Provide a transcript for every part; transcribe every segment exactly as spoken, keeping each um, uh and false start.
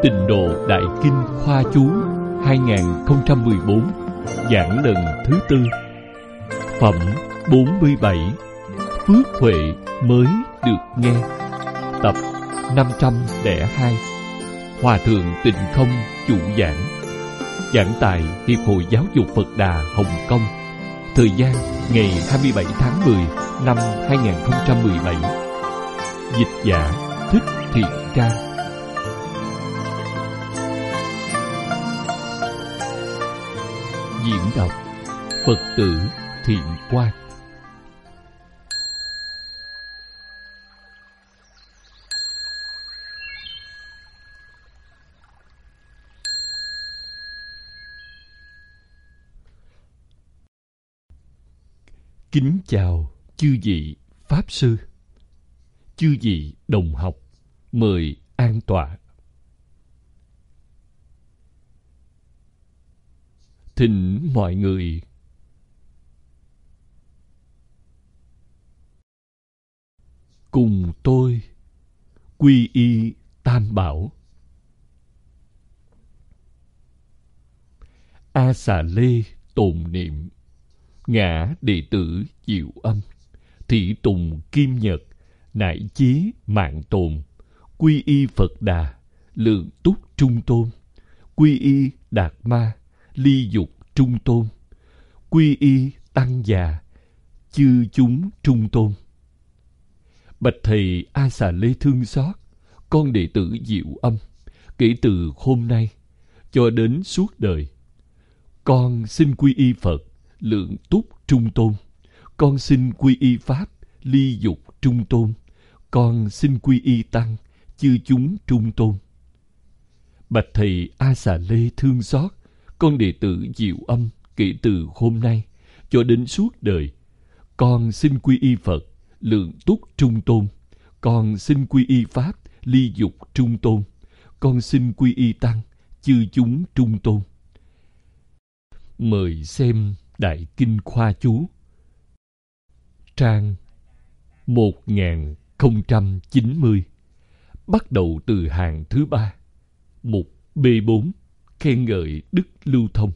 Tịnh Độ Đại Kinh Khoa Chú hai không một bốn, giảng lần thứ tư. Phẩm bốn mươi bảy, Phước Huệ mới được nghe. Tập năm trăm lẻ hai. Hòa thượng Tịnh Không chủ giảng. Giảng tại Hiệp hội Giáo dục Phật Đà Hồng Kông. Thời gian ngày hai mươi bảy tháng mười năm hai không một bảy. Dịch giả Thích Thiện Trang. Diễn đọc Phật tử Thiện Quang. Kính chào chư vị Pháp Sư, chư vị đồng học, mời an tọa. Thỉnh mọi người cùng tôi quy y Tam Bảo. A Xà Lê tồn niệm, ngã đệ tử Diệu Âm, thị tùng Kim Nhật, nại chí mạng tồn, quy y Phật Đà, lượng túc trung tôn, quy y Đạt Ma, ly dục trung tôn, quy y Tăng già, chư chúng trung tôn. Bạch thầy A Xà Lê thương xót, con đệ tử Diệu Âm, kể từ hôm nay cho đến suốt đời, con xin quy y Phật, lượng túc trung tôn. Con xin quy y Pháp, ly dục trung tôn. Con xin quy y Tăng, chư chúng trung tôn. Bạch thầy A Xà Lê thương xót, con đệ tử Diệu Âm, kể từ hôm nay cho đến suốt đời, con xin quy y Phật, lượng túc trung tôn. Con xin quy y Pháp, ly dục trung tôn. Con xin quy y Tăng, chư chúng trung tôn. Mời xem Đại Kinh Khoa Chú, trang một nghìn không trăm chín mươi, bắt đầu từ hàng thứ ba, mục B bốn, khen ngợi đức lưu thông.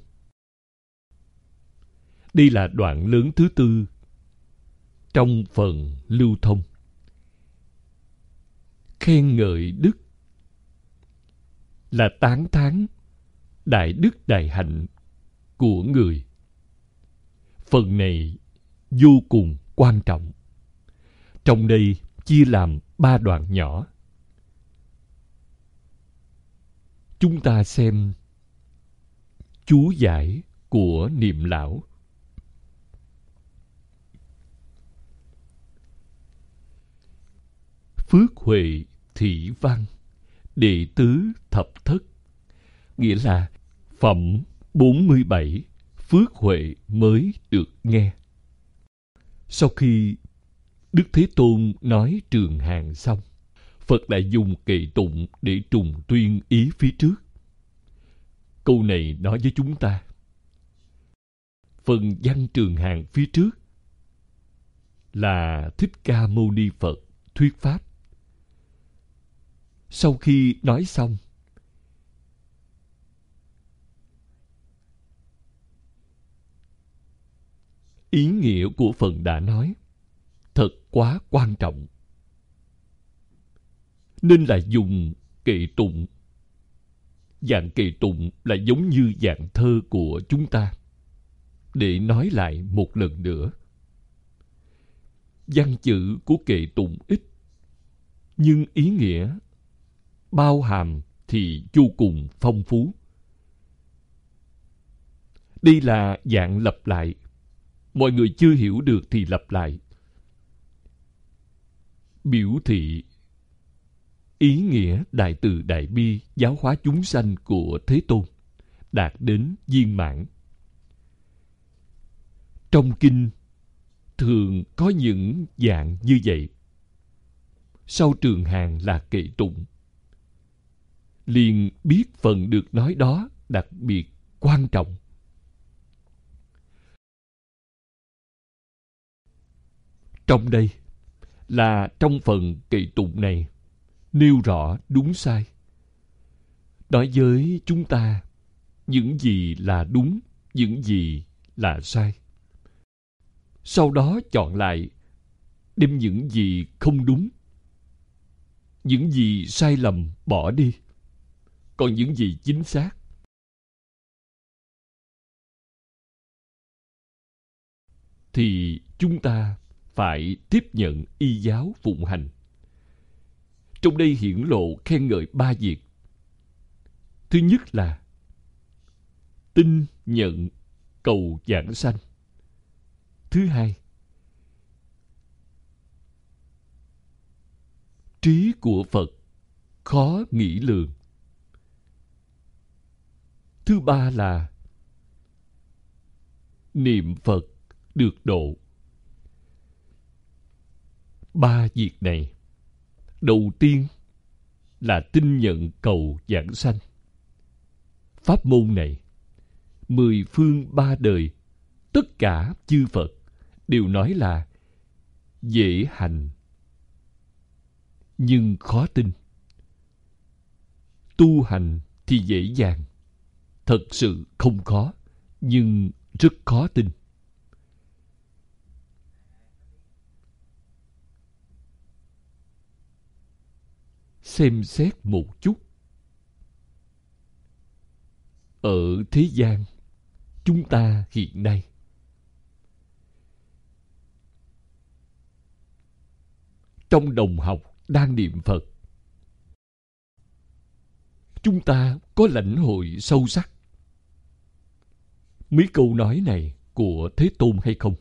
Đây là đoạn lớn thứ tư trong phần lưu thông. Khen ngợi đức là tán thán đại đức đại hạnh của người. Phần này vô cùng quan trọng. Trong đây chia làm ba đoạn nhỏ. Chúng ta xem chú giải của Niệm Lão. Phước Huệ thị văn, đệ tứ thập thất, nghĩa là phẩm bốn mươi bảy, Phước Huệ mới được nghe. Sau khi Đức Thế Tôn nói Trường Hàng xong, Phật lại dùng kệ tụng để trùng tuyên ý phía trước. Câu này nói với chúng ta, phần văn Trường Hàng phía trước là Thích Ca Mâu Ni Phật thuyết pháp. Sau khi nói xong, ý nghĩa của phần đã nói thật quá quan trọng, nên là dùng kệ tụng. Dạng kệ tụng là giống như dạng thơ của chúng ta, để nói lại một lần nữa. Văn chữ của kệ tụng ít, nhưng ý nghĩa bao hàm thì vô cùng phong phú. Đây là dạng lặp lại. Mọi người chưa hiểu được thì lặp lại, biểu thị ý nghĩa đại từ đại bi giáo hóa chúng sanh của Thế Tôn đạt đến viên mãn. Trong kinh thường có những dạng như vậy. Sau Trường Hàng là kệ tụng, liền biết phần được nói đó đặc biệt quan trọng. Trong đây là trong phần kệ tụng này nêu rõ đúng sai. nói với chúng ta những gì là đúng, những gì là sai. Sau đó chọn lại, đem những gì không đúng, những gì sai lầm bỏ đi, còn những gì chính xác thì chúng ta phải tiếp nhận y giáo phụng hành. Trong đây hiển lộ khen ngợi ba việc. Thứ nhất là tin nhận cầu giảng sanh. Thứ hai, trí của Phật khó nghĩ lường. Thứ ba là niệm Phật được độ. Ba việc này, đầu tiên là tin nhận cầu giảng sanh. Pháp môn này, mười phương ba đời, tất cả chư Phật đều nói là dễ hành nhưng khó tin. Tu hành thì dễ dàng, thật sự không khó, nhưng rất khó tin. Xem xét một chút. Ở thế gian, chúng ta hiện nay, trong đồng học đang niệm Phật, chúng ta có lãnh hội sâu sắc mấy câu nói này của Thế Tôn hay không?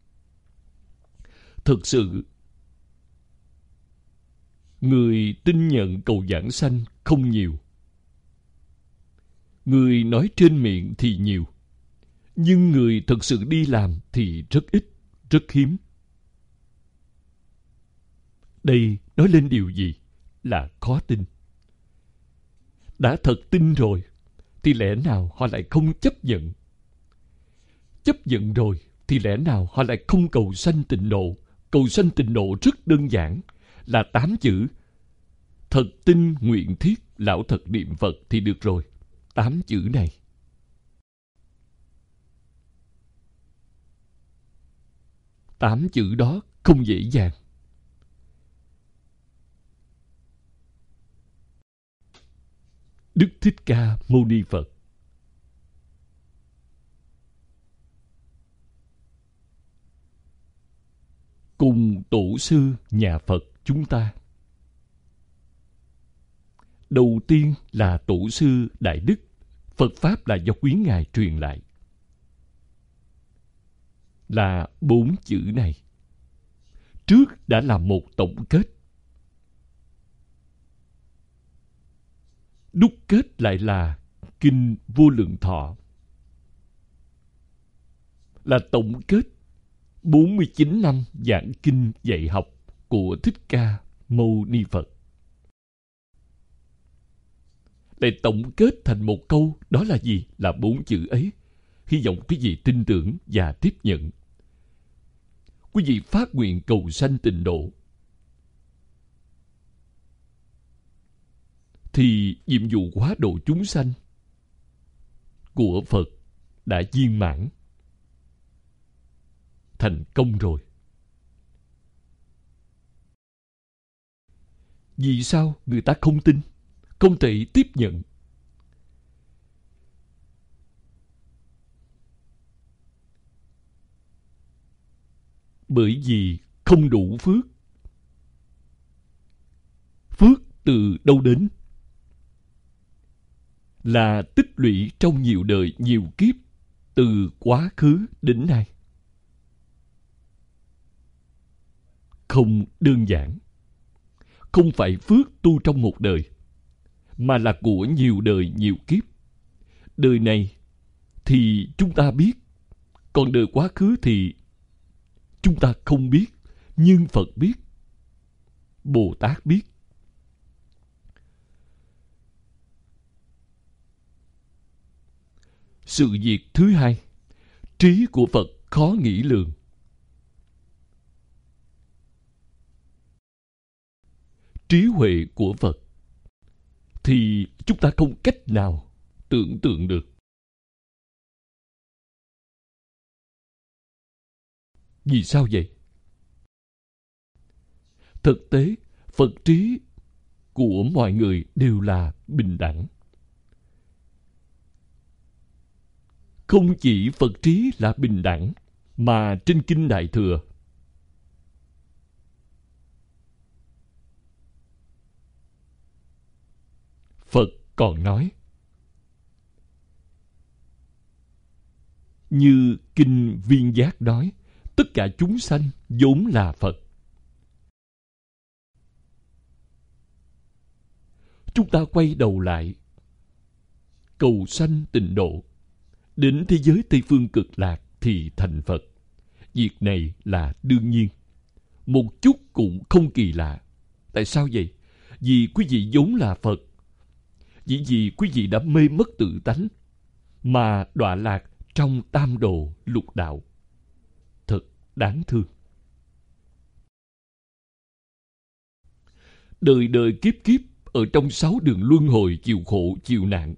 Thực sự, người tin nhận cầu giảng sanh không nhiều. Người nói trên miệng thì nhiều, nhưng người thật sự đi làm thì rất ít, rất hiếm. Đây nói lên điều gì? Là khó tin. Đã thật tin rồi, thì lẽ nào họ lại không chấp nhận? Chấp nhận rồi, thì lẽ nào họ lại không cầu sanh tịnh độ? Cầu sanh tịnh độ rất đơn giản, là tám chữ. Thật tin nguyện thiết, lão thật niệm Phật thì được rồi. Tám chữ này. Tám chữ đó không dễ dàng. Đức Thích Ca Mâu Ni Phật cùng tổ sư nhà Phật chúng ta. Đầu tiên là tổ sư Đại Đức. Phật Pháp là do quý Ngài truyền lại. Là bốn chữ này. Trước đã là một tổng kết. Đúc kết lại là Kinh Vô Lượng Thọ. Là tổng kết bốn mươi chín năm giảng kinh dạy học của Thích Ca Mâu Ni Phật. Lại tổng kết thành một câu, đó là gì? Là bốn chữ ấy. Hy vọng quý vị tin tưởng và tiếp nhận. Quý vị phát nguyện cầu sanh tịnh độ, thì nhiệm vụ hóa độ chúng sanh của Phật đã viên mãn, thành công rồi. Vì sao người ta không tin, không thể tiếp nhận? Bởi vì không đủ phước. Phước từ đâu đến? Là tích lũy trong nhiều đời, nhiều kiếp, từ quá khứ đến nay. Không đơn giản. Không phải phước tu trong một đời, mà là của nhiều đời, nhiều kiếp. Đời này thì chúng ta biết, còn đời quá khứ thì chúng ta không biết, nhưng Phật biết, Bồ Tát biết. Sự việc thứ hai, trí của Phật khó nghĩ lường. trí huệ của Phật thì chúng ta không cách nào tưởng tượng được. Vì sao vậy? Thực tế, Phật trí của mọi người đều là bình đẳng. Không chỉ Phật trí là bình đẳng, mà trên Kinh Đại Thừa, Phật còn nói, như Kinh Viên Giác nói, tất cả chúng sanh vốn là Phật. Chúng ta quay đầu lại, cầu sanh tịnh độ, đến thế giới Tây Phương Cực Lạc thì thành Phật. Việc này là đương nhiên, một chút cũng không kỳ lạ. Tại sao vậy? Vì quý vị vốn là Phật. Chỉ vì quý vị đã mê mất tự tánh, mà đọa lạc trong tam đồ lục đạo. Thật đáng thương. Đời đời kiếp kiếp ở trong sáu đường luân hồi chịu khổ chịu nạn.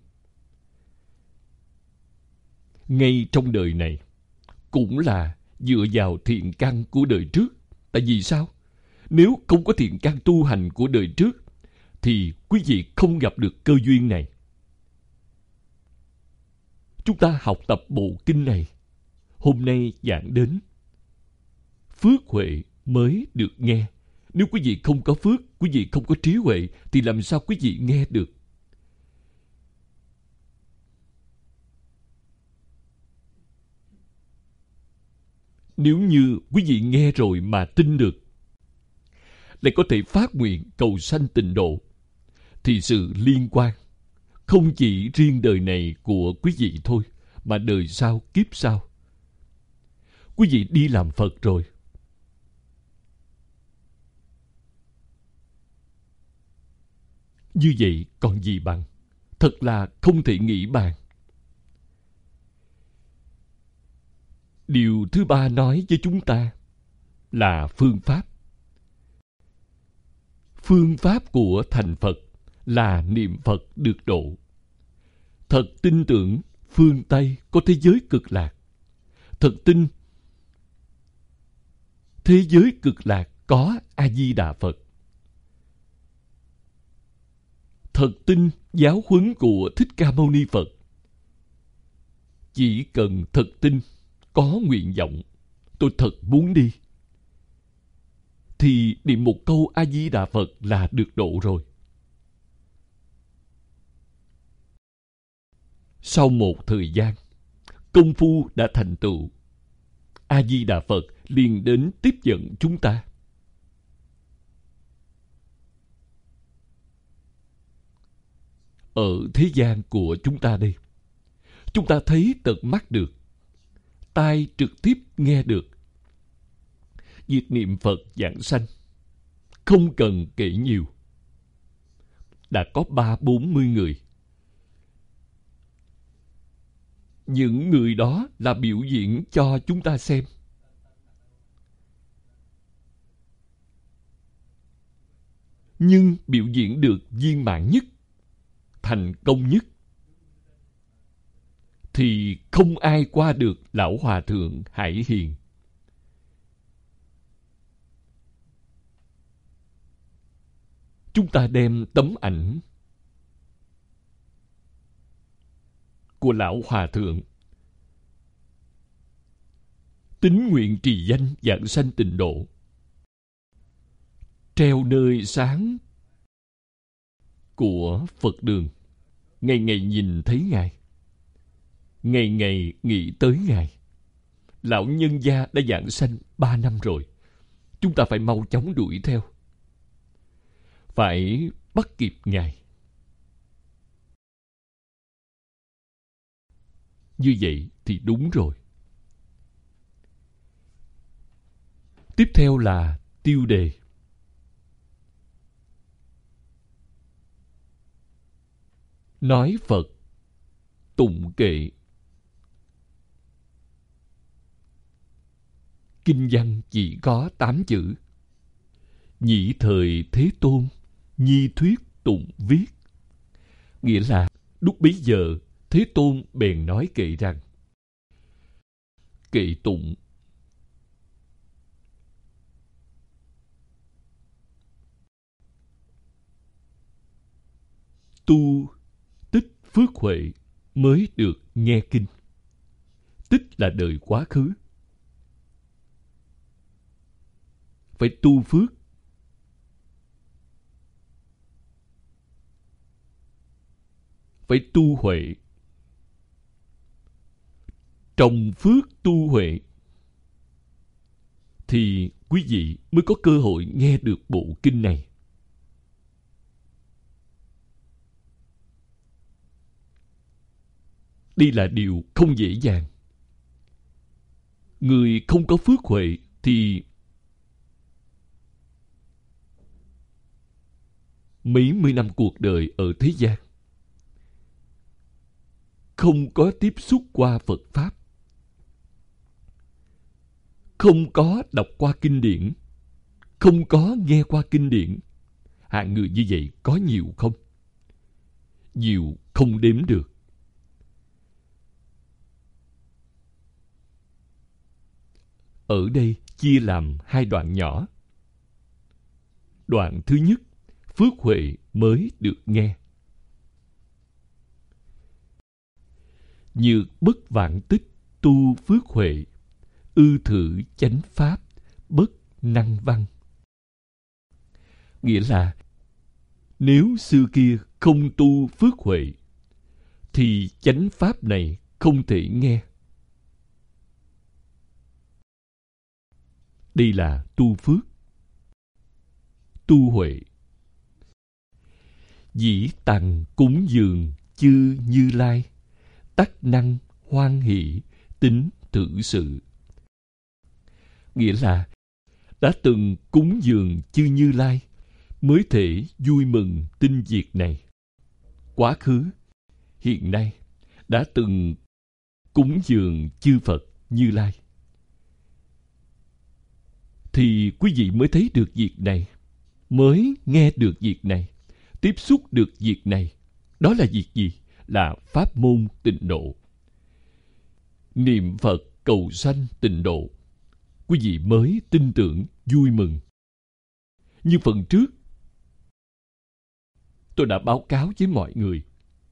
Ngay trong đời này cũng là dựa vào thiện căn của đời trước. Tại vì sao? Nếu không có thiện căn tu hành của đời trước thì quý vị không gặp được cơ duyên này. Chúng ta học tập bộ kinh này, hôm nay giảng đến, phước huệ mới được nghe. Nếu quý vị không có phước, quý vị không có trí huệ, thì làm sao quý vị nghe được? Nếu như quý vị nghe rồi mà tin được, lại có thể phát nguyện cầu sanh tịnh độ, thì sự liên quan không chỉ riêng đời này của quý vị thôi, mà đời sau, kiếp sau. Quý vị đi làm Phật rồi. Như vậy còn gì bằng? Thật là không thể nghĩ bàn. Điều thứ ba nói với chúng ta là phương pháp. Phương pháp của thành Phật là niệm Phật được độ. Thật tin tưởng phương Tây có thế giới cực lạc. Thật tin thế giới cực lạc có A-di-đà Phật. Thật tin giáo huấn của Thích Ca Mâu Ni Phật. Chỉ cần thật tin, có nguyện vọng, tôi thật muốn đi, thì niệm một câu A-di-đà Phật là được độ rồi. Sau một thời gian, công phu đã thành tựu, A-di-đà Phật liền đến tiếp dẫn chúng ta. Ở thế gian của chúng ta đây, chúng ta thấy tận mắt được, tai trực tiếp nghe được. Việc niệm Phật giảng sanh không cần kể nhiều, đã có ba bốn mươi người. Những người đó là biểu diễn cho chúng ta xem. Nhưng biểu diễn được viên mãn nhất, thành công nhất, thì không ai qua được Lão Hòa Thượng Hải Hiền. Chúng ta đem tấm ảnh của Lão Hòa Thượng tín nguyện trì danh vãng sanh tịnh độ, treo nơi sáng của Phật đường, ngày ngày nhìn thấy Ngài, ngày ngày nghĩ tới Ngài. Lão nhân gia đã vãng sanh ba năm rồi, chúng ta phải mau chóng đuổi theo, phải bắt kịp Ngài. Như vậy thì đúng rồi. Tiếp theo là tiêu đề. Nói Phật, tụng kệ. Kinh văn chỉ có tám chữ. Nhị thời Thế Tôn, nhi thuyết tụng viết. Nghĩa là lúc bấy giờ Thế Tôn bèn nói kệ rằng: kệ tụng tu tích phước huệ mới được nghe kinh. Tích là đời quá khứ, phải tu phước. Phải tu huệ. Trồng phước tu huệ thì quý vị mới có cơ hội nghe được bộ kinh này. Đây là điều không dễ dàng. Người không có phước huệ thì mấy mươi năm cuộc đời ở thế gian không có tiếp xúc qua Phật Pháp, không có đọc qua kinh điển, không có nghe qua kinh điển. Hạng người như vậy có nhiều không? Nhiều không đếm được. Ở đây chia làm hai đoạn nhỏ. Đoạn thứ nhất, phước huệ mới được nghe. Nhược bất vạn tích tu phước huệ, ư thử chánh pháp bất năng văn. Nghĩa là nếu xưa kia không tu phước huệ thì chánh pháp này không thể nghe. Đây là tu phước, tu huệ. Dĩ tằng cúng dường chư Như Lai, tắc năng hoan hỷ tính tự sự. Nghĩa là đã từng cúng dường chư Như Lai mới thể vui mừng tin việc này. Quá khứ, hiện nay đã từng cúng dường chư Phật Như Lai thì quý vị mới thấy được việc này, mới nghe được việc này, tiếp xúc được việc này. Đó là việc gì? Là pháp môn tịnh độ. Niệm Phật cầu sanh tịnh độ, quý vị mới tin tưởng, vui mừng. Như phần trước tôi đã báo cáo với mọi người,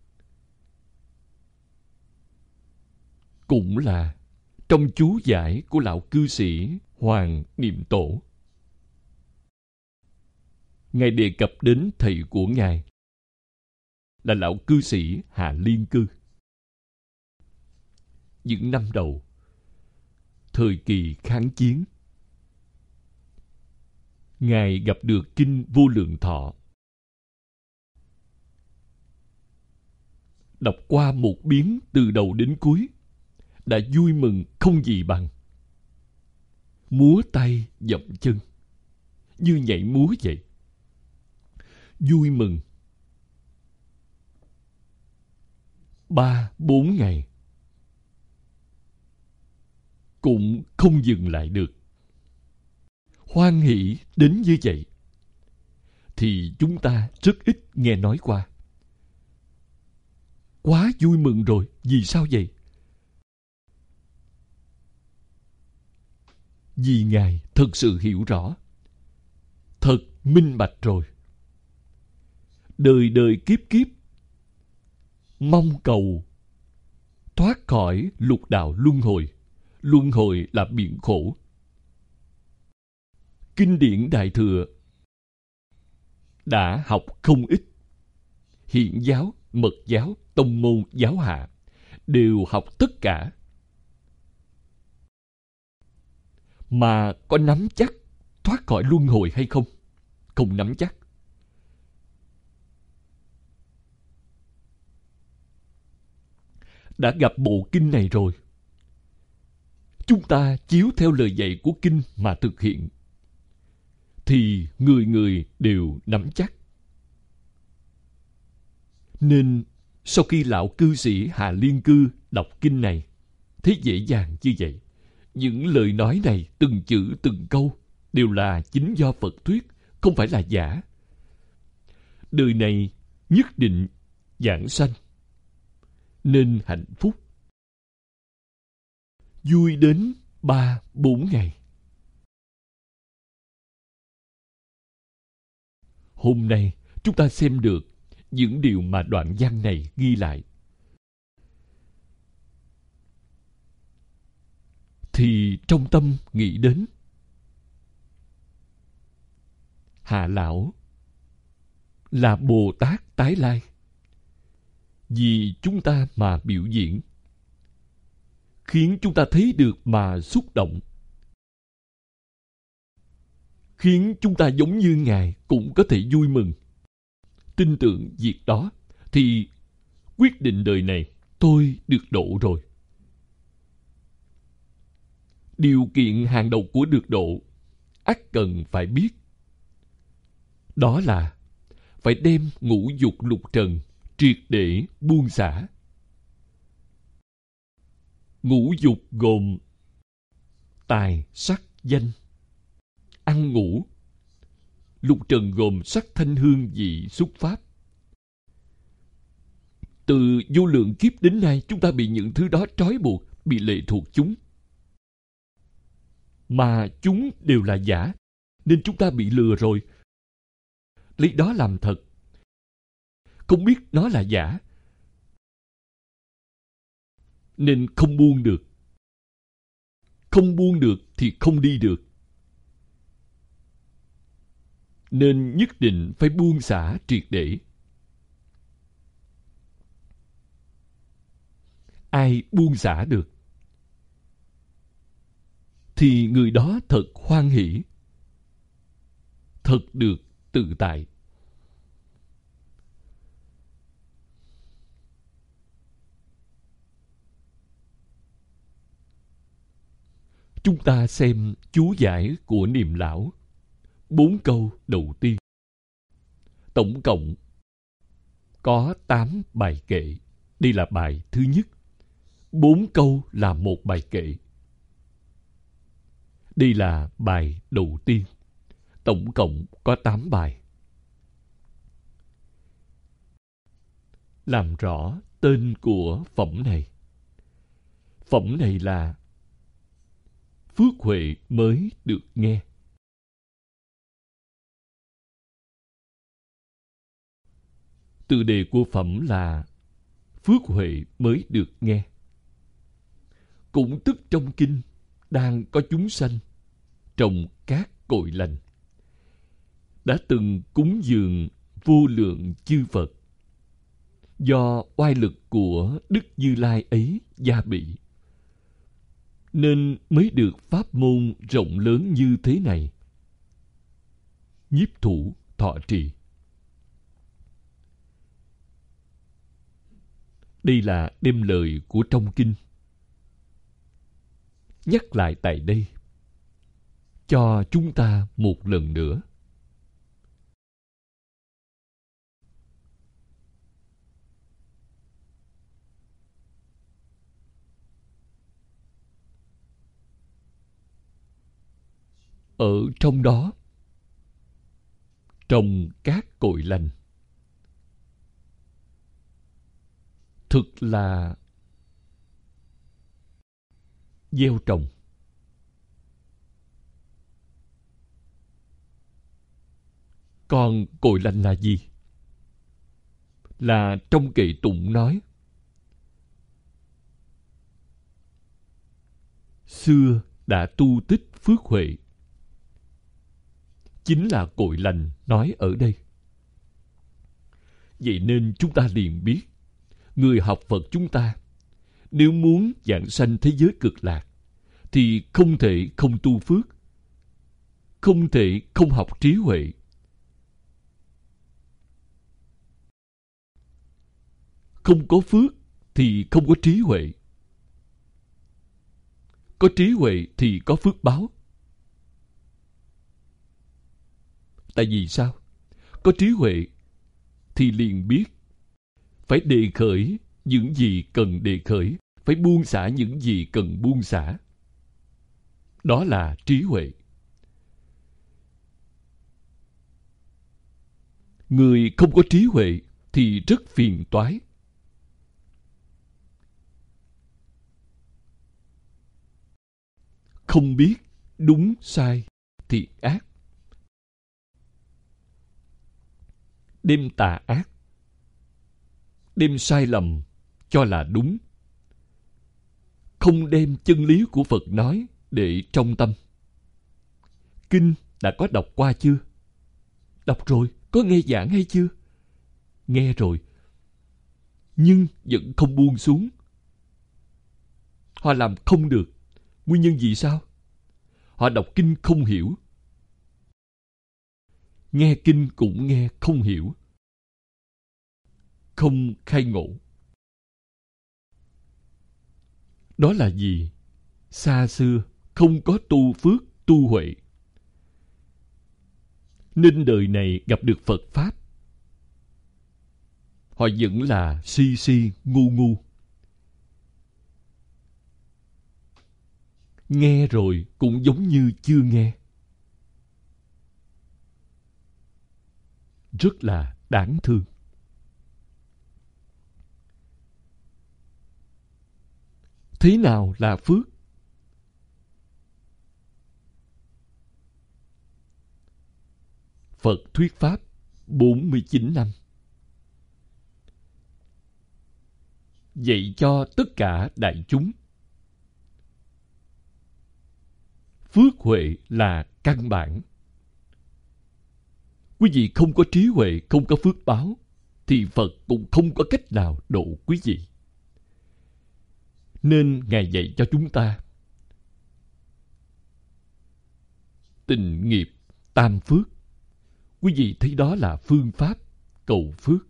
cũng là trong chú giải của lão cư sĩ Hoàng Niệm Tổ. Ngài đề cập đến thầy của Ngài là lão cư sĩ Hà Liên Cư. Những năm đầu, thời kỳ kháng chiến, Ngài gặp được kinh Vô Lượng Thọ. Đọc qua một biến từ đầu đến cuối, đã vui mừng không gì bằng. Múa tay dậm chân, như nhảy múa vậy. Vui mừng. Ba, bốn ngày cũng không dừng lại được. Hoan hỷ đến như vậy thì chúng ta rất ít nghe nói qua. Quá vui mừng rồi. Vì sao vậy? Vì Ngài thật sự hiểu rõ, thật minh bạch rồi. Đời đời kiếp kiếp mong cầu thoát khỏi lục đạo luân hồi. Luân hồi là biển khổ. Kinh điển Đại Thừa đã học không ít. Hiện giáo, mật giáo, tông môn, giáo hạ đều học tất cả. Mà có nắm chắc thoát khỏi luân hồi hay không? Không nắm chắc. Đã gặp bộ kinh này rồi, chúng ta chiếu theo lời dạy của kinh mà thực hiện thì người người đều nắm chắc. Nên sau khi lão cư sĩ Hà Liên Cư đọc kinh này, thấy dễ dàng như vậy. Những lời nói này, từng chữ từng câu đều là chính do Phật thuyết, không phải là giả. Đời này nhất định giảng sanh, nên hạnh phúc. Vui đến ba, bốn ngày. Hôm nay chúng ta xem được những điều mà đoạn văn này ghi lại. Thì trong tâm nghĩ đến Hạ Lão là Bồ Tát tái lai, vì chúng ta mà biểu diễn, khiến chúng ta thấy được mà xúc động, khiến chúng ta giống như Ngài cũng có thể vui mừng. Tin tưởng việc đó thì quyết định đời này tôi được độ rồi. Điều kiện hàng đầu của được độ ắt cần phải biết, đó là phải đem ngũ dục lục trần triệt để buông xả. Ngũ dục gồm tài, sắc, danh, ăn ngủ. Lục trần gồm sắc, thanh, hương, vị, xúc, pháp. Từ vô lượng kiếp đến nay, chúng ta bị những thứ đó trói buộc, bị lệ thuộc chúng. Mà chúng đều là giả, nên chúng ta bị lừa rồi. Lấy đó làm thật, không biết nó là giả, nên không buông được. Không buông được thì không đi được. Nên nhất định phải buông xả triệt để. Ai buông xả được thì người đó thật hoan hỷ, thật được tự tại. Chúng ta xem chú giải của Niệm Lão, bốn câu đầu tiên. Tổng cộng có tám bài kệ. Đây là bài thứ nhất. Bốn câu là một bài kệ. Đây là bài đầu tiên. Tổng cộng có tám bài. Làm rõ tên của phẩm này. Phẩm này là phước huệ mới được nghe. Tựa đề của phẩm là phước huệ mới được nghe. Cũng tức trong kinh đang có chúng sanh trong các cội lành, đã từng cúng dường vô lượng chư Phật, do oai lực của Đức Như Lai ấy gia bị, nên mới được pháp môn rộng lớn như thế này. Nhiếp thủ thọ trì. Đây là đem lời của trong kinh nhắc lại tại đây cho chúng ta một lần nữa. Ở trong đó, trong các cội lành, thực là gieo trồng. Còn cội lành là gì? Là trong kệ tụng nói, xưa đã tu tích phước huệ. Chính là cội lành nói ở đây. Vậy nên chúng ta liền biết, người học Phật chúng ta, nếu muốn giảng sanh thế giới cực lạc, thì không thể không tu phước, không thể không học trí huệ. Không có phước thì không có trí huệ. Có trí huệ thì có phước báo. Tại vì sao? Có trí huệ thì liền biết phải đề khởi những gì cần đề khởi, phải buông xả những gì cần buông xả. Đó là trí huệ. Người không có trí huệ thì rất phiền toái. Không biết đúng sai, thiện ác, đem tà ác, đem sai lầm cho là đúng, không đem chân lý của Phật nói để trong tâm. Kinh đã có đọc qua chưa? Đọc rồi. Có nghe giảng hay chưa? Nghe rồi. Nhưng vẫn không buông xuống. Họ làm không được. Nguyên nhân vì sao? Họ đọc kinh không hiểu. Nghe kinh cũng nghe không hiểu. Không khai ngộ. Đó là gì? Xa xưa không có tu phước, tu huệ, nên đời này gặp được Phật Pháp, họ vẫn là si si, ngu ngu. Nghe rồi cũng giống như chưa nghe. Rất là đáng thương. Thế nào là phước? Phật thuyết Pháp bốn mươi chín năm, dạy cho tất cả đại chúng. Phước huệ là căn bản. Quý vị không có trí huệ, không có phước báo, thì Phật cũng không có cách nào độ quý vị. Nên Ngài dạy cho chúng ta tịnh nghiệp tam phước. Quý vị thấy đó là phương pháp cầu phước.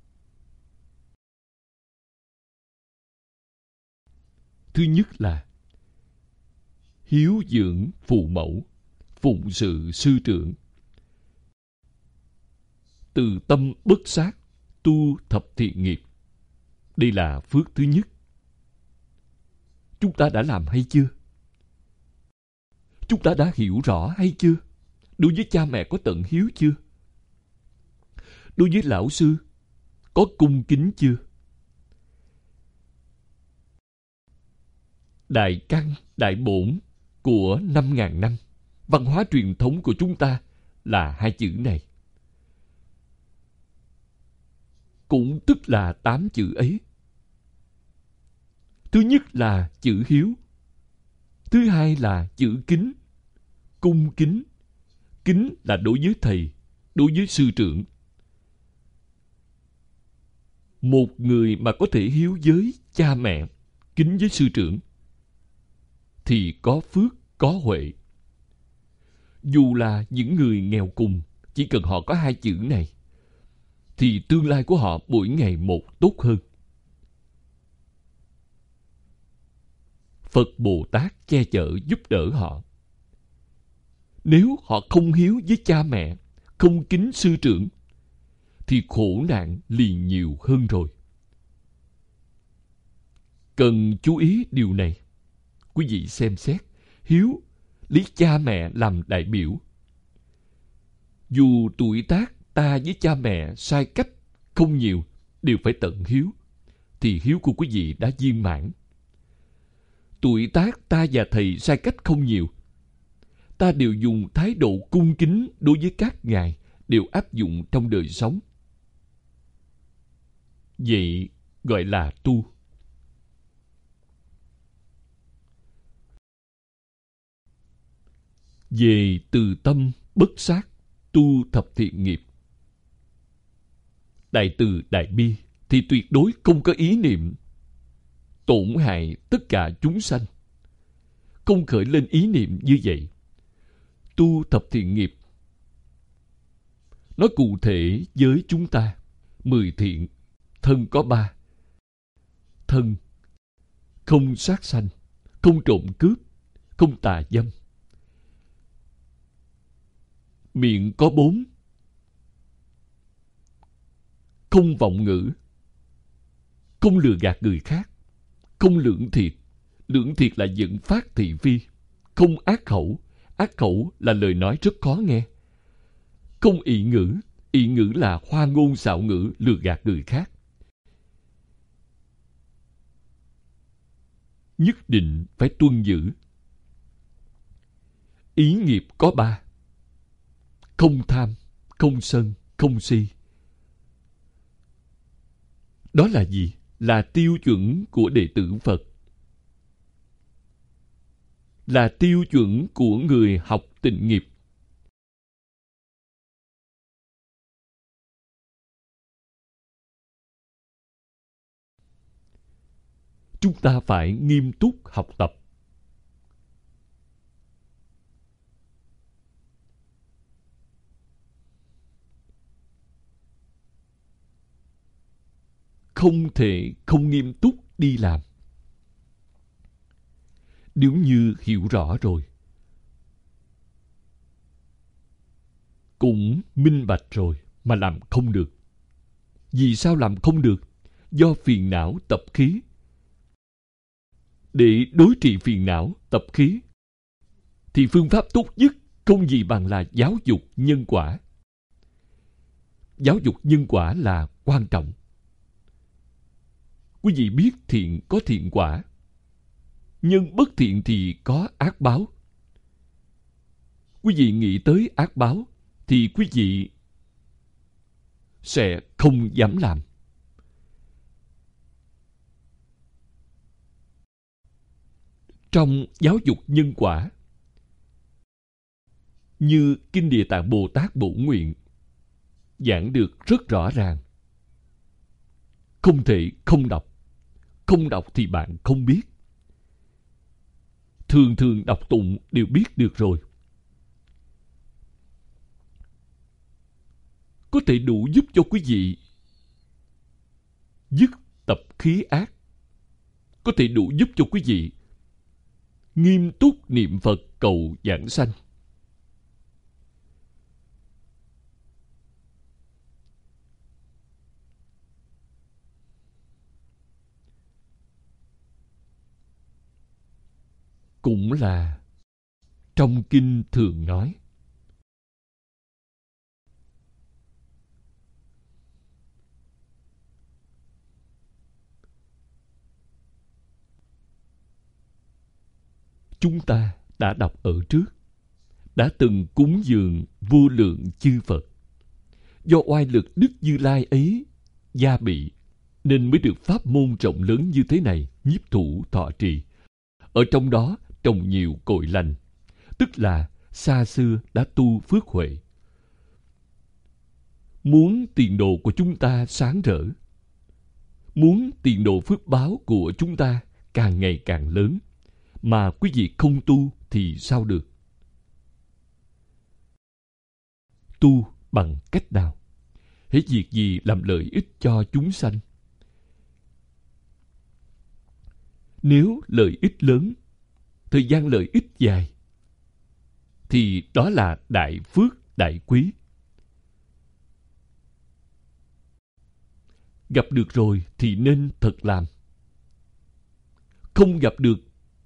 Thứ nhất là hiếu dưỡng phụ mẫu, phụng sự sư trưởng, từ tâm bất sát, tu thập thiện nghiệp. Đây là phước thứ nhất. Chúng ta đã làm hay chưa? Chúng ta đã hiểu rõ hay chưa? Đối với cha mẹ có tận hiếu chưa? Đối với lão sư có cung kính chưa? Đại căn, đại bổn của năm ngàn năm, văn hóa truyền thống của chúng ta là hai chữ này. Cũng tức là tám chữ ấy. Thứ nhất là chữ hiếu. Thứ hai là chữ kính, cung kính. Kính là đối với thầy, đối với sư trưởng. Một người mà có thể hiếu với cha mẹ, kính với sư trưởng, thì có phước, có huệ. Dù là những người nghèo cùng, chỉ cần họ có hai chữ này, thì tương lai của họ mỗi ngày một tốt hơn. Phật Bồ Tát che chở giúp đỡ họ. Nếu họ không hiếu với cha mẹ, không kính sư trưởng, thì khổ nạn liền nhiều hơn rồi. Cần chú ý điều này. Quý vị xem xét, hiếu lấy cha mẹ làm đại biểu. Dù tuổi tác ta với cha mẹ sai cách không nhiều, đều phải tận hiếu, thì hiếu của quý vị đã viên mãn. Tuổi tác ta và thầy sai cách không nhiều, ta đều dùng thái độ cung kính đối với các ngài, đều áp dụng trong đời sống. Vậy gọi là tu. Về từ tâm bất sát, tu thập thiện nghiệp. Đại từ đại bi thì tuyệt đối không có ý niệm tổn hại tất cả chúng sanh. Không khởi lên ý niệm như vậy. Tu thập thiện nghiệp nói cụ thể với chúng ta. Mười thiện, thân có ba. Thân, không sát sanh, không trộm cướp, không tà dâm. Miệng có bốn. Không vọng ngữ, không lừa gạt người khác, không lưỡng thiệt. Lưỡng thiệt là dẫn phát thị phi. Không ác khẩu. Ác khẩu là lời nói rất khó nghe. Không ị ngữ. Ị ngữ là hoa ngôn xạo ngữ, lừa gạt người khác. Nhất định phải tuân giữ. Ý nghiệp có ba: không tham, không sân, không si. Đó là gì? Là tiêu chuẩn của đệ tử Phật, là tiêu chuẩn của người học tịnh nghiệp. Chúng ta phải nghiêm túc học tập. Không thể không nghiêm túc đi làm. Nếu như hiểu rõ rồi, cũng minh bạch rồi mà làm không được. Vì sao làm không được? Do phiền não tập khí. Để đối trị phiền não tập khí thì phương pháp tốt nhất không gì bằng là giáo dục nhân quả. Giáo dục nhân quả là quan trọng. Quý vị biết thiện có thiện quả, nhưng bất thiện thì có ác báo. Quý vị nghĩ tới ác báo thì quý vị sẽ không dám làm. Trong giáo dục nhân quả, như Kinh Địa Tạng Bồ Tát Bổ Nguyện giảng được rất rõ ràng. Không thể không đọc. Không đọc thì bạn không biết. Thường thường đọc tụng đều biết được rồi. Có thể đủ giúp cho quý vị dứt tập khí ác. Có thể đủ giúp cho quý vị nghiêm túc niệm Phật cầu giảng sanh. Cũng là trong kinh thường nói, chúng ta đã đọc ở trước, đã từng cúng dường vô lượng chư Phật. Do oai lực Đức Như Lai ấy gia bị, nên mới được pháp môn rộng lớn như thế này nhiếp thủ thọ trì. Ở trong đó trồng nhiều cội lành, tức là xa xưa đã tu phước huệ. Muốn tiền đồ của chúng ta sáng rỡ, muốn tiền đồ phước báo của chúng ta càng ngày càng lớn, mà quý vị không tu thì sao được? Tu bằng cách nào? Hễ việc gì làm lợi ích cho chúng sanh. Nếu lợi ích lớn, thời gian lợi ích dài, thì đó là đại phước, đại quý. Gặp được rồi thì nên thật làm. Không gặp được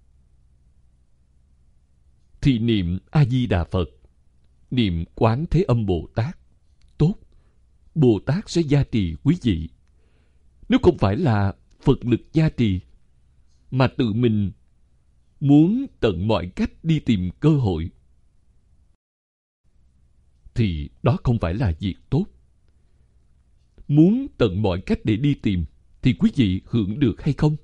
thì niệm A-di-đà Phật, niệm Quán Thế Âm Bồ Tát. Tốt, Bồ Tát sẽ gia trì quý vị. Nếu không phải là Phật lực gia trì, mà tự mình muốn tận mọi cách đi tìm cơ hội, thì đó không phải là việc tốt. Muốn tận mọi cách để đi tìm, thì quý vị hưởng được hay không?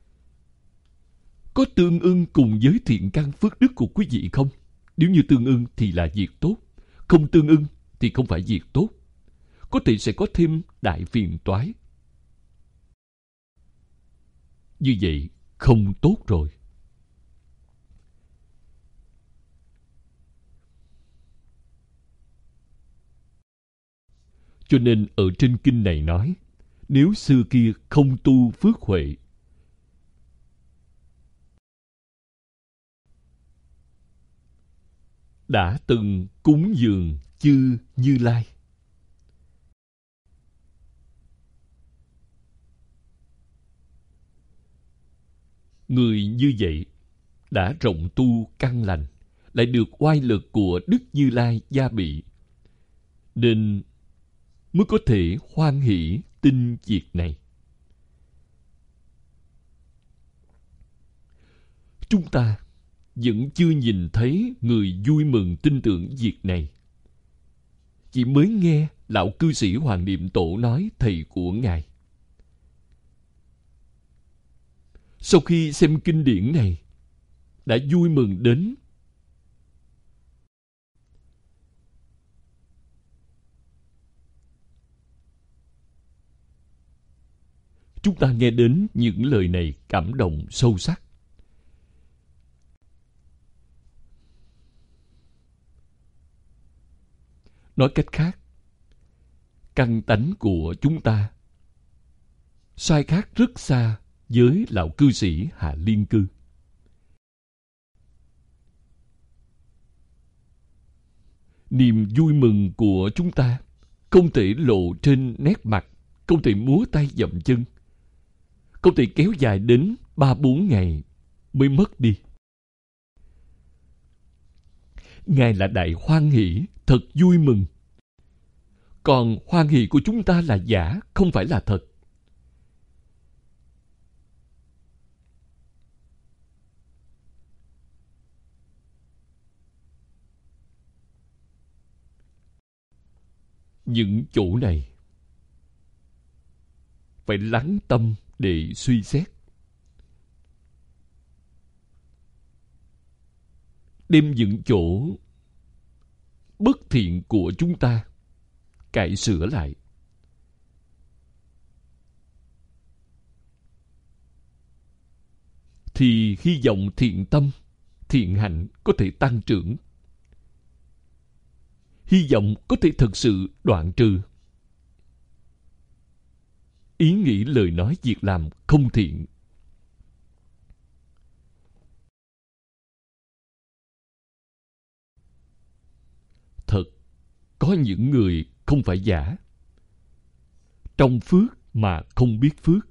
Có tương ưng cùng với thiện căn phước đức của quý vị không? Nếu như tương ưng thì là việc tốt, không tương ưng thì không phải việc tốt. Có thể sẽ có thêm đại phiền toái. Như vậy không tốt rồi. Cho nên ở trên kinh này nói, nếu xưa kia không tu phước huệ, đã từng cúng dường chư Như Lai, người như vậy đã rộng tu căn lành, lại được oai lực của Đức Như Lai gia bị, nên mới có thể hoan hỷ tin việc này. Chúng ta vẫn chưa nhìn thấy người vui mừng tin tưởng việc này. Chỉ mới nghe lão cư sĩ Hoàng Niệm Tổ nói thầy của Ngài. Sau khi xem kinh điển này, đã vui mừng đến chúng ta nghe đến những lời này cảm động sâu sắc. Nói cách khác, căn tánh của chúng ta sai khác rất xa với lão cư sĩ Hạ Liên Cư. Niềm vui mừng của chúng ta không thể lộ trên nét mặt, không thể múa tay dậm chân, không thể kéo dài đến ba bốn ngày mới mất đi. Ngài là đại hoan hỷ, thật vui mừng. Còn hoan hỷ của chúng ta là giả, không phải là thật. Những chỗ này phải lắng tâm để suy xét. Đem những chỗ bất thiện của chúng ta cải sửa lại. Thì hy vọng thiện tâm, thiện hạnh có thể tăng trưởng. Hy vọng có thể thực sự đoạn trừ ý nghĩ, lời nói, việc làm không thiện. Thật, có những người không phải giả, trong phước mà không biết phước.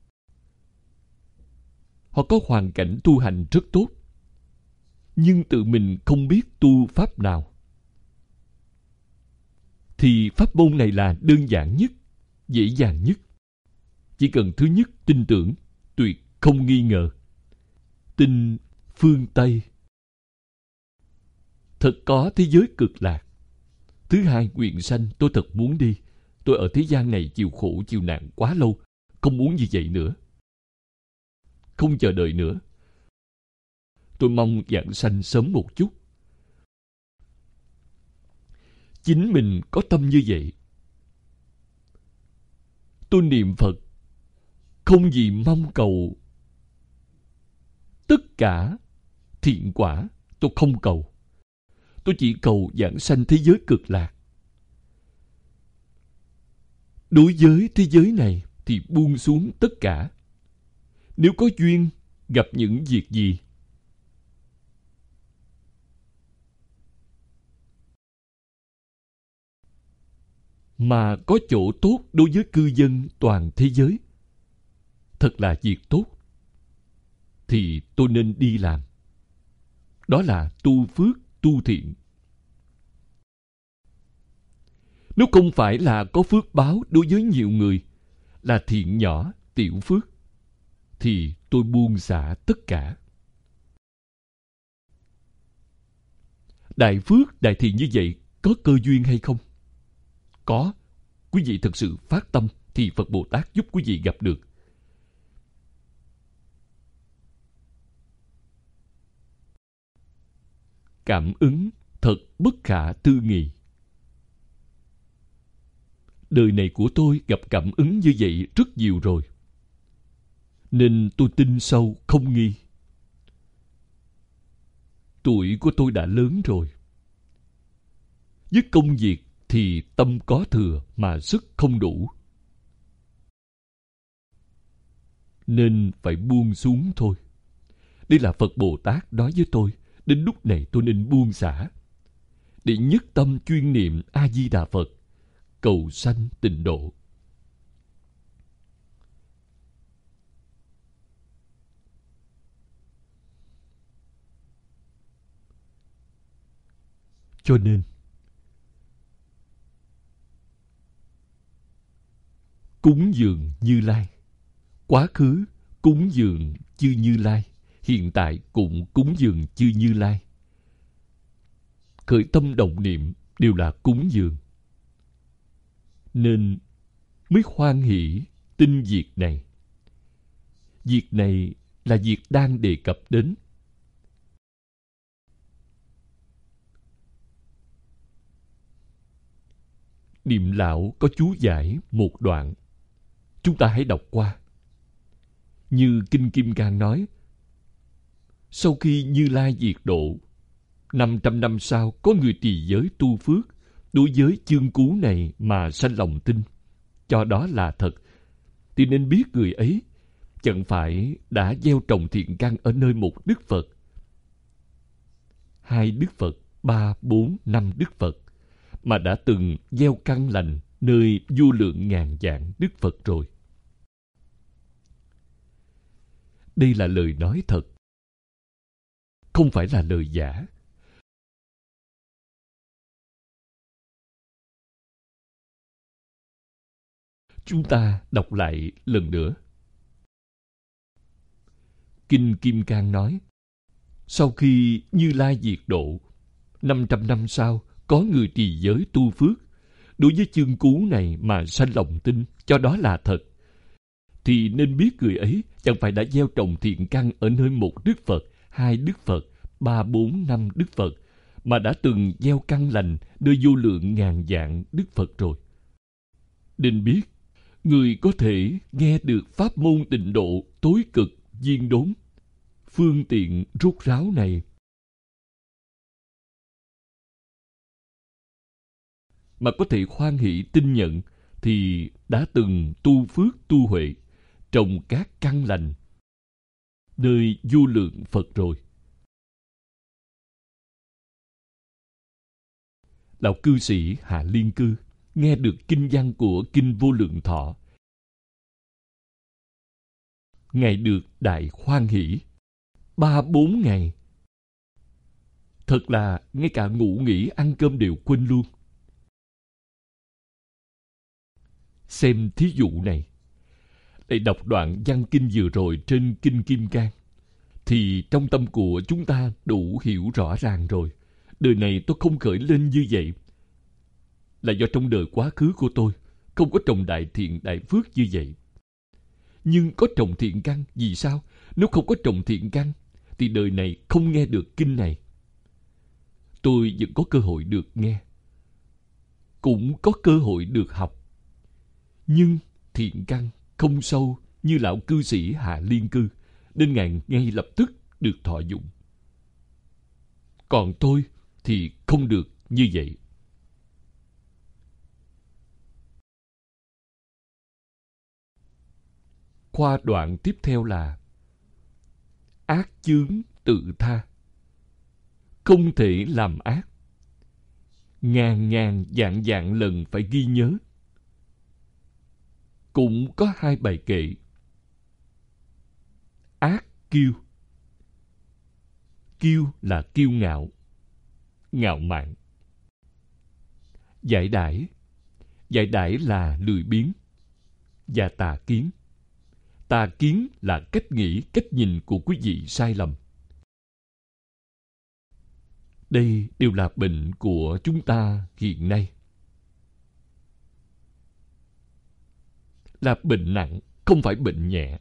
Họ có hoàn cảnh tu hành rất tốt, nhưng tự mình không biết tu pháp nào. Thì pháp môn này là đơn giản nhất, dễ dàng nhất. Chỉ cần thứ nhất tin tưởng, tuyệt không nghi ngờ. Tin phương Tây. Thật có thế giới cực lạc. Thứ hai, nguyện sanh, tôi thật muốn đi. Tôi ở thế gian này chịu khổ chịu nạn quá lâu, không muốn như vậy nữa. Không chờ đợi nữa. Tôi mong vãng sanh sớm một chút. Chính mình có tâm như vậy. Tôi niệm Phật không gì mong cầu tất cả thiện quả, tôi không cầu. Tôi chỉ cầu vãng sanh thế giới cực lạc. Đối với thế giới này thì buông xuống tất cả. Nếu có duyên gặp những việc gì, mà có chỗ tốt đối với cư dân toàn thế giới, thật là việc tốt, thì tôi nên đi làm. Đó là tu phước, tu thiện. Nếu không phải là có phước báo đối với nhiều người, là thiện nhỏ, tiểu phước, thì tôi buông xả tất cả. Đại phước, đại thiện như vậy có cơ duyên hay không? Có. Quý vị thực sự phát tâm thì Phật Bồ Tát giúp quý vị gặp được. Cảm ứng thật bất khả tư nghị. Đời này của tôi gặp cảm ứng như vậy rất nhiều rồi. Nên tôi tin sâu không nghi. Tuổi của tôi đã lớn rồi. Với công việc thì tâm có thừa mà sức không đủ. Nên phải buông xuống thôi. Đây là Phật Bồ Tát nói với tôi. Đến lúc này tôi nên buông xả, để nhất tâm chuyên niệm A-di-đà Phật, cầu sanh tịnh độ. Cho nên, cúng dường Như Lai. Quá khứ cúng dường chư Như Lai, hiện tại cũng cúng dường chư Như Lai. Khởi tâm động niệm đều là cúng dường, nên mới hoan hỷ tin việc này. Việc này là việc đang đề cập đến. Niệm lão có chú giải một đoạn, chúng ta hãy đọc qua. Như Kinh Kim Cang nói, sau khi Như Lai diệt độ, năm trăm năm sau có người trì giới tu phước, đối với chương cú này mà sanh lòng tin, cho đó là thật, thì nên biết người ấy chẳng phải đã gieo trồng thiện căn ở nơi một Đức Phật, hai Đức Phật, ba, bốn, năm Đức Phật, mà đã từng gieo căn lành nơi vô lượng ngàn vạn Đức Phật rồi. Đây là lời nói thật, không phải là lời giả. Chúng ta đọc lại lần nữa. Kinh Kim Cang nói, sau khi Như Lai diệt độ, năm trăm năm sau có người trì giới tu phước, đối với chương cú này mà sanh lòng tin, cho đó là thật, thì nên biết người ấy chẳng phải đã gieo trồng thiện căn ở nơi một Đức Phật, hai Đức Phật, ba, bốn, năm Đức Phật, mà đã từng gieo căn lành nơi vô lượng ngàn vạn Đức Phật rồi. Nên biết, người có thể nghe được pháp môn tịnh độ tối cực viên đốn, phương tiện rốt ráo này, mà có thể hoan hỷ tin nhận, thì đã từng tu phước tu huệ, trồng các căn lành nơi vô lượng Phật rồi. Lão cư sĩ Hạ Liên Cư nghe được kinh văn của Kinh Vô Lượng Thọ, Ngài được đại hoan hỷ. Ba bốn ngày, thật là ngay cả ngủ nghỉ ăn cơm đều quên luôn. Xem thí dụ này, để đọc đoạn văn kinh vừa rồi trên Kinh Kim Cang, thì trong tâm của chúng ta đủ hiểu rõ ràng rồi. Đời này tôi không khởi lên như vậy là do trong đời quá khứ của tôi không có trồng đại thiện đại phước như vậy. Nhưng có trồng thiện căn, vì sao? Nếu không có trồng thiện căn thì đời này không nghe được kinh này. Tôi vẫn có cơ hội được nghe, cũng có cơ hội được học. Nhưng thiện căn không sâu như lão cư sĩ Hạ Liên Cư, nên Ngài ngay lập tức được thọ dụng. Còn tôi thì không được như vậy. Khoa đoạn tiếp theo là ác chướng tự tha. Không thể làm ác. Ngàn ngàn vạn vạn lần phải ghi nhớ. Cũng có hai bài kệ. Ác kiêu. Kiêu là kiêu ngạo, ngạo mạn. Giải đãi. Giải đãi là lười biếng. Và tà kiến. Tà kiến là cách nghĩ, cách nhìn của quý vị sai lầm. Đây đều là bệnh của chúng ta hiện nay. Là bệnh nặng, không phải bệnh nhẹ.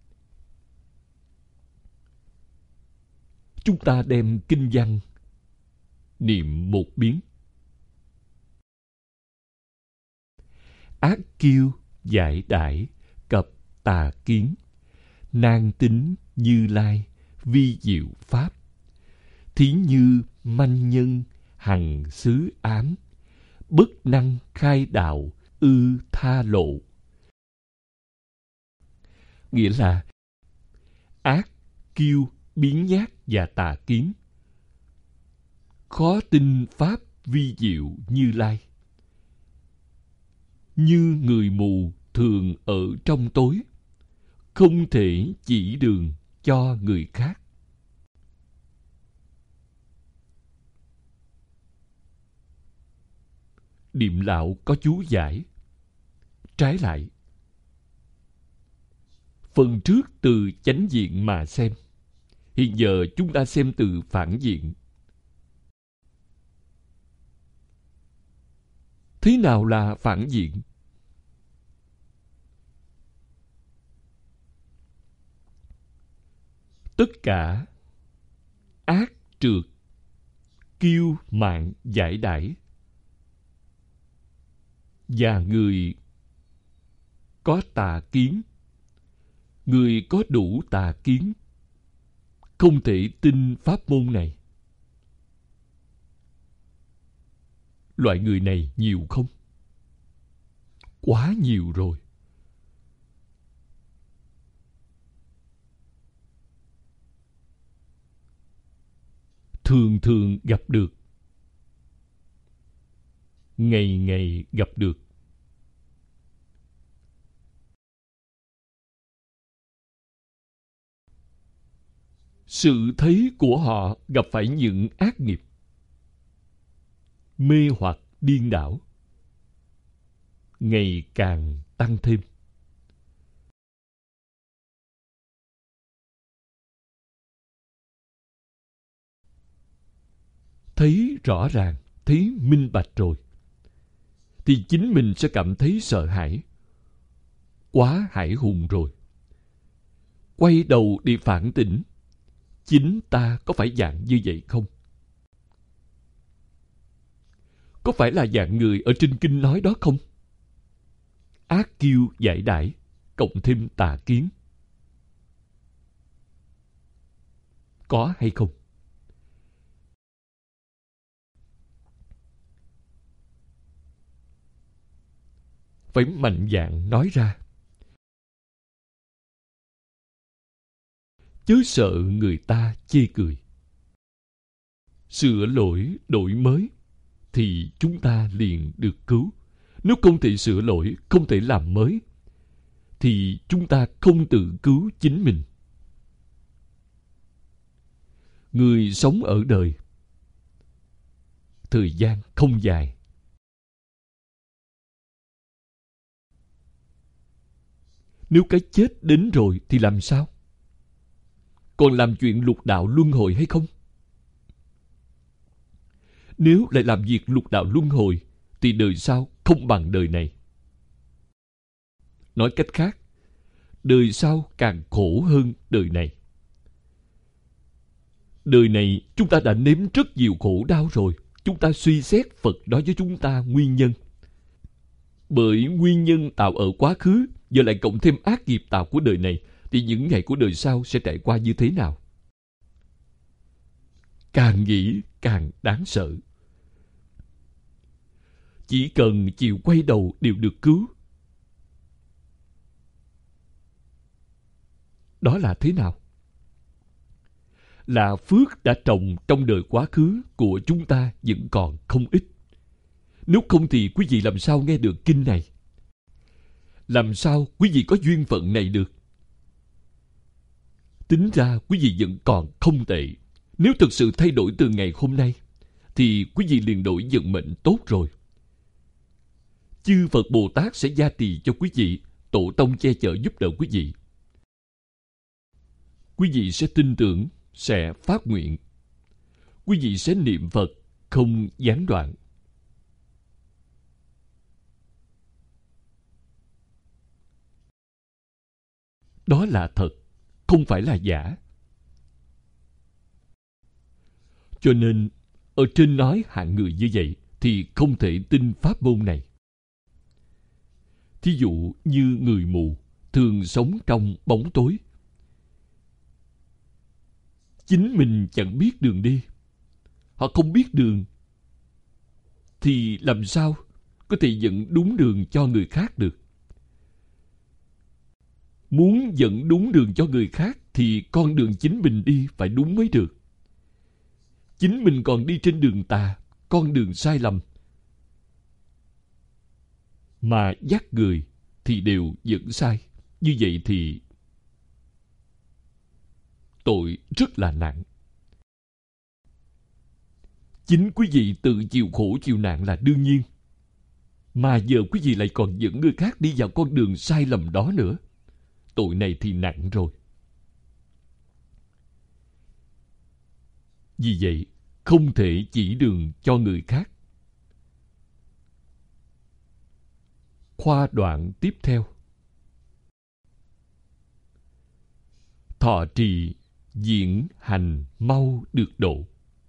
Chúng ta đem kinh văn niệm một biến. Ác kiêu giải đãi cập tà kiến, nan tính Như Lai vi diệu pháp. Thí như manh nhân hằng xứ ám, bất năng khai đạo ư tha lộ. Nghĩa là ác, kiêu, biến nhát và tà kiến, khó tin pháp vi diệu Như Lai. Như người mù thường ở trong tối, không thể chỉ đường cho người khác. Điềm lão có chú giải. Trái lại, Phần trước từ chánh diện mà xem. Hiện giờ chúng ta xem từ phản diện. Thế nào là phản diện? Tất cả ác trượt, kiêu mạn giải đãi và người có tà kiến, người có đủ tà kiến không thể tin pháp môn này. Loại người này nhiều không? Quá nhiều rồi. Thường thường gặp được, ngày ngày gặp được. Sự thấy của họ gặp phải những ác nghiệp, mê hoặc điên đảo, ngày càng tăng thêm. Thấy rõ ràng, thấy minh bạch rồi, thì chính mình sẽ cảm thấy sợ hãi. Quá hãi hùng rồi. Quay đầu đi phản tỉnh, chính ta có phải dạng như vậy không? Có phải là dạng người ở trên kinh nói đó không? Ác kiêu giải đãi, cộng thêm tà kiến. Có hay không? Phải mạnh dạn nói ra. Chớ sợ người ta chê cười. Sửa lỗi, đổi mới, thì chúng ta liền được cứu. Nếu không thể sửa lỗi, không thể làm mới, thì chúng ta không tự cứu chính mình. Người sống ở đời, thời gian không dài. Nếu cái chết đến rồi thì làm sao? Còn làm chuyện lục đạo luân hồi hay không? Nếu lại làm việc lục đạo luân hồi, thì đời sau không bằng đời này. Nói cách khác, đời sau càng khổ hơn đời này. Đời này chúng ta đã nếm rất nhiều khổ đau rồi. Chúng ta suy xét Phật nói với chúng ta nguyên nhân. Bởi nguyên nhân tạo ở quá khứ, giờ lại cộng thêm ác nghiệp tạo của đời này, thì những ngày của đời sau sẽ trải qua như thế nào? Càng nghĩ càng đáng sợ. Chỉ cần chịu quay đầu đều được cứu. Đó là thế nào? Là phước đã trồng trong đời quá khứ của chúng ta vẫn còn không ít. Nếu không thì quý vị làm sao nghe được kinh này? Làm sao quý vị có duyên phận này được? Tính ra quý vị vẫn còn không tệ. Nếu thực sự thay đổi từ ngày hôm nay, thì quý vị liền đổi vận mệnh tốt rồi. Chư Phật Bồ Tát sẽ gia trì cho quý vị, tổ tông che chở giúp đỡ quý vị. Quý vị sẽ tin tưởng, sẽ phát nguyện. Quý vị sẽ niệm Phật, không gián đoạn. Đó là thật, không phải là giả. Cho nên, ở trên nói hạng người như vậy, thì không thể tin pháp môn này. Thí dụ như người mù, thường sống trong bóng tối. Chính mình chẳng biết đường đi. Họ không biết đường, thì làm sao có thể dẫn đúng đường cho người khác được? Muốn dẫn đúng đường cho người khác, thì con đường chính mình đi phải đúng mới được. Chính mình còn đi trên đường tà, con đường sai lầm, mà dắt người thì đều dẫn sai. Như vậy thì tội rất là nặng. Chính quý vị tự chịu khổ chịu nạn là đương nhiên, mà giờ quý vị lại còn dẫn người khác đi vào con đường sai lầm đó nữa. tội này thì nặng rồi. Vì vậy, không thể chỉ đường cho người khác. Khoa đoạn tiếp theo. Thọ trì diễn hành mau được độ.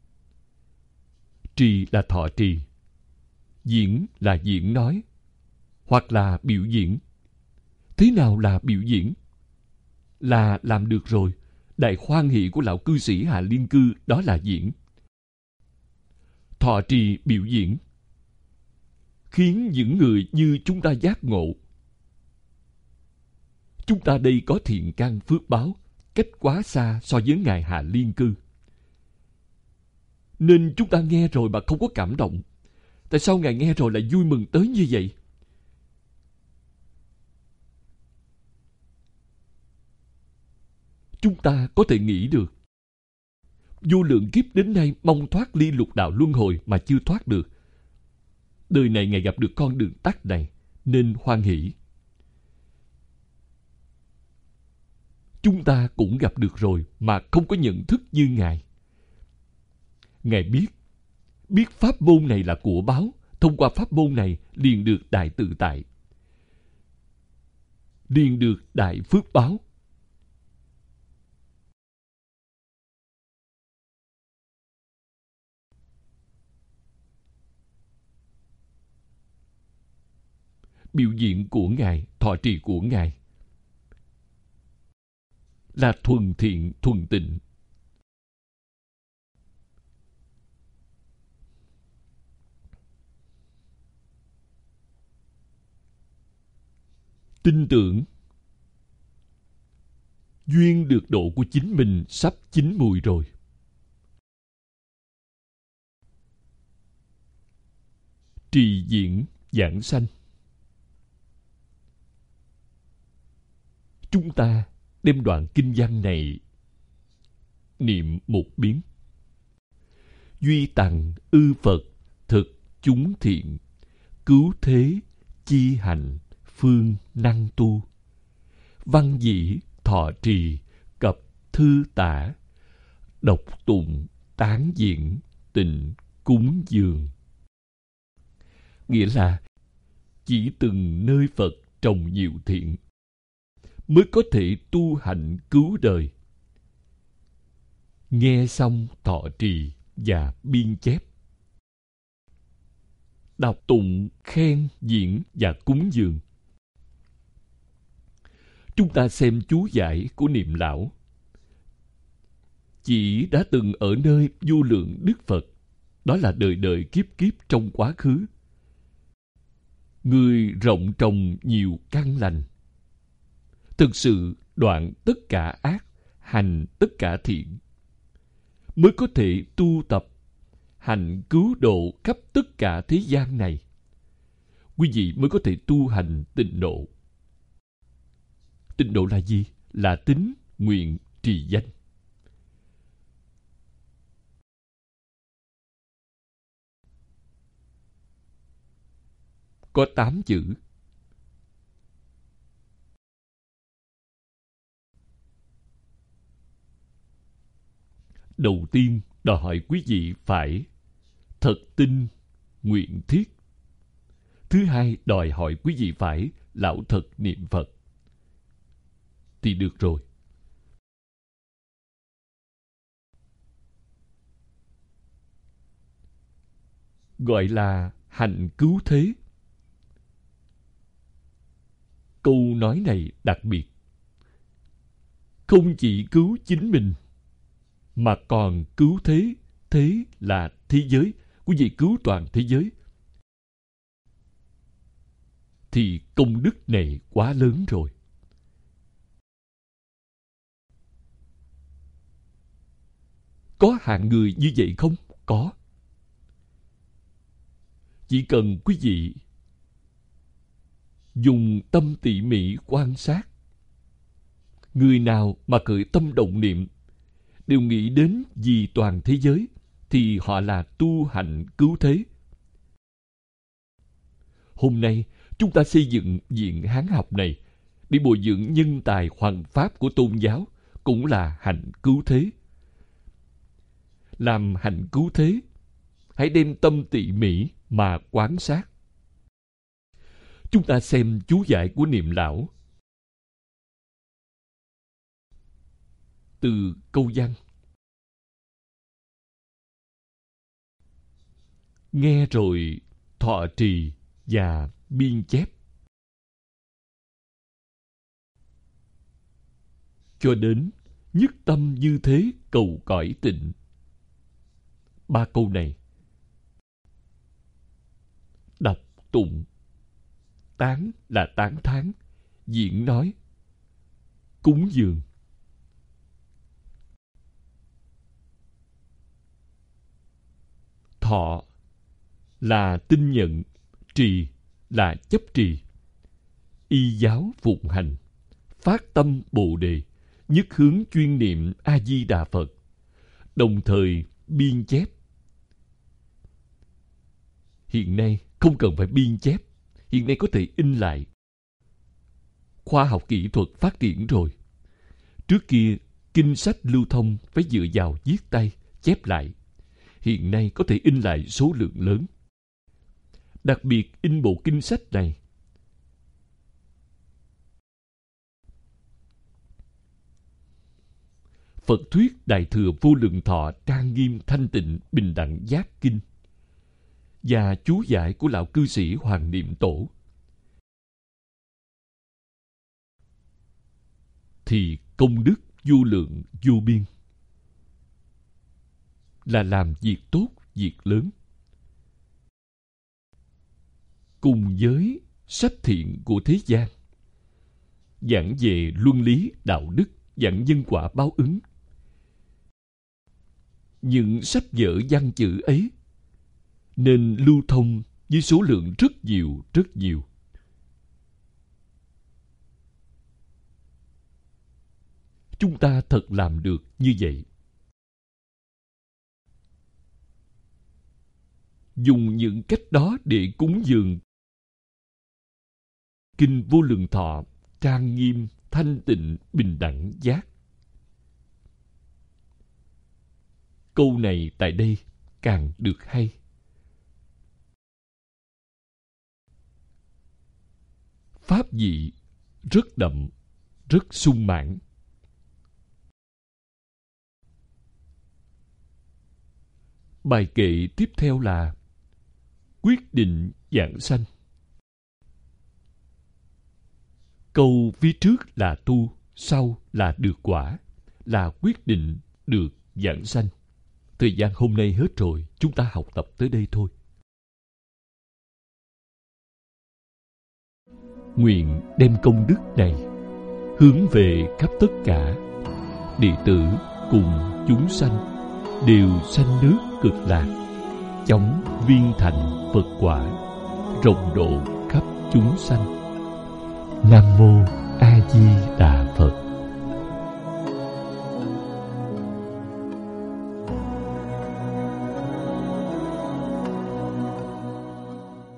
Trì là thọ trì, diễn là diễn nói, hoặc là biểu diễn. Thế nào là biểu diễn? Là làm được rồi. Đại hoan hỷ của lão cư sĩ Hạ Liên Cư đó là diễn. Thọ trì biểu diễn khiến những người như chúng ta giác ngộ. Chúng ta đây có thiện căn phước báo, cách quá xa so với Ngài Hạ Liên Cư. Nên chúng ta nghe rồi mà không có cảm động. Tại sao Ngài nghe rồi lại vui mừng tới như vậy? Chúng ta có thể nghĩ được. Vô lượng kiếp đến nay mong thoát ly lục đạo luân hồi mà chưa thoát được. Đời này Ngài gặp được con đường tắt này, nên hoan hỷ. Chúng ta cũng gặp được rồi mà không có nhận thức như Ngài. Ngài biết, biết pháp môn này là của báo, thông qua pháp môn này liền được đại tự tại, liền được đại phước báo. Biểu diễn của Ngài, thọ trì của Ngài là thuần thiện, thuần tịnh. Tin tưởng duyên được độ của chính mình sắp chín mùi rồi. Trì diễn giảng sanh. Chúng ta đem đoạn kinh văn này niệm một biến. Duy tằng ư Phật thực chúng thiện, cứu thế chi hành phương năng tu. Văn dĩ thọ trì cập thư tả, đọc tụng tán diễn tịnh cúng dường. Nghĩa là chỉ từng nơi Phật trồng nhiều thiện mới có thể tu hạnh cứu đời. Nghe xong thọ trì và biên chép, đọc tụng khen diễn và cúng dường. Chúng ta xem chú giải của Niệm Lão. Chỉ đã từng ở nơi vô lượng Đức Phật, đó là đời đời kiếp kiếp trong quá khứ. Người rộng trồng nhiều căn lành, thực sự đoạn tất cả ác, hành tất cả thiện, mới có thể tu tập hành cứu độ khắp tất cả thế gian này. Quý vị mới có thể tu hành tịnh độ. Tịnh độ là gì? Là tín, nguyện, trì danh. Có tám chữ. Đầu tiên đòi hỏi quý vị phải thật tin, nguyện thiết. Thứ hai đòi hỏi quý vị phải lão thật niệm Phật. Thì được rồi. Gọi là hành cứu thế. Câu nói này đặc biệt. Không chỉ cứu chính mình, mà còn cứu thế. Thế là thế giới. Quý vị cứu toàn thế giới. Thì công đức này quá lớn rồi. Có hạng người như vậy không? Có. Chỉ cần quý vị dùng tâm tỉ mỉ quan sát, người nào mà khởi tâm động niệm đều nghĩ đến vì toàn thế giới, thì họ là tu hạnh cứu thế. Hôm nay chúng ta xây dựng viện Hán học này để bồi dưỡng nhân tài hoằng pháp của tôn giáo cũng là hạnh cứu thế. Làm hạnh cứu thế, hãy đem tâm tỉ mỉ mà quán sát. Chúng ta xem chú giải của Niệm Lão. Từ câu văn: nghe rồi thọ trì và biên chép, cho đến nhất tâm như thế cầu cõi tịnh. Ba câu này đọc tụng, tán là tán thán, diễn nói, cúng dường. Thọ là tin nhận, trì là chấp trì, y giáo phụng hành, phát tâm bồ đề, nhất hướng chuyên niệm A Di Đà Phật, đồng thời biên chép. Hiện nay không cần phải biên chép, hiện nay có thể in lại. Khoa học kỹ thuật phát triển rồi. Trước kia kinh sách lưu thông phải dựa vào viết tay chép lại. Hiện nay có thể in lại số lượng lớn. Đặc biệt in bộ kinh sách này, Phật thuyết Đại Thừa Vô Lượng Thọ Trang Nghiêm Thanh Tịnh Bình Đẳng Giác Kinh và chú giải của lão cư sĩ Hoàng Niệm Tổ, thì công đức vô lượng vô biên, là làm việc tốt, việc lớn. Cùng với sách thiện của thế gian, giảng về luân lý đạo đức, giảng nhân quả báo ứng, những sách vở văn chữ ấy nên lưu thông với số lượng rất nhiều, rất nhiều. Chúng ta thật làm được như vậy. Dùng những cách đó để cúng dường Kinh Vô Lượng Thọ Trang Nghiêm Thanh Tịnh Bình Đẳng Giác. Câu này tại đây càng được hay. Pháp vị rất đậm, rất sung mãn. Bài kệ tiếp theo là quyết định giảng sanh. Câu phía trước là tu, sau là được quả, là quyết định được giảng sanh. Thời gian hôm nay hết rồi, chúng ta học tập tới đây thôi. Nguyện đem công đức này hướng về khắp tất cả đệ tử cùng chúng sanh đều sanh nước cực lạc, chóng viên thành Phật quả, rộng độ khắp chúng sanh. Nam mô A Di Đà Phật.